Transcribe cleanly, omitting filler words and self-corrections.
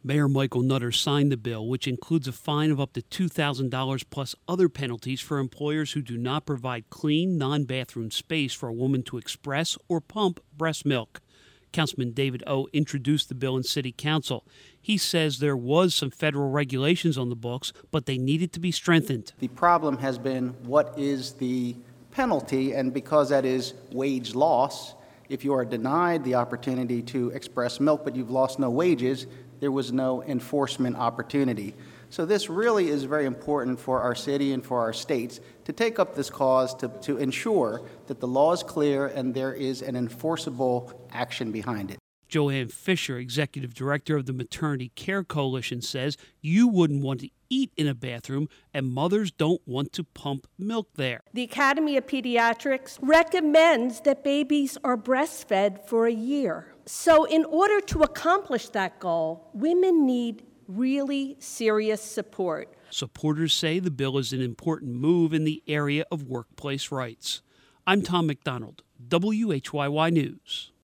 Mayor Michael Nutter signed the bill, which includes a fine of up to $2,000 plus other penalties for employers who do not provide clean, non-bathroom space for a woman to express or pump breast milk. Councilman David O. introduced the bill in City Council. He says there was some federal regulations on the books, but they needed to be strengthened. The problem has been, what is the penalty? And because that is wage loss, if you are denied the opportunity to express milk but you've lost no wages, there was no enforcement opportunity. So this really is very important for our city and for our states to take up this cause to ensure that the law is clear and there is an enforceable action behind it. Joanne Fisher, executive director of the Maternity Care Coalition, says you wouldn't want to eat in a bathroom and mothers don't want to pump milk there. The Academy of Pediatrics recommends that babies are breastfed for a year. So in order to accomplish that goal, women need really serious support. Supporters say the bill is an important move in the area of workplace rights. I'm Tom McDonald, WHYY News.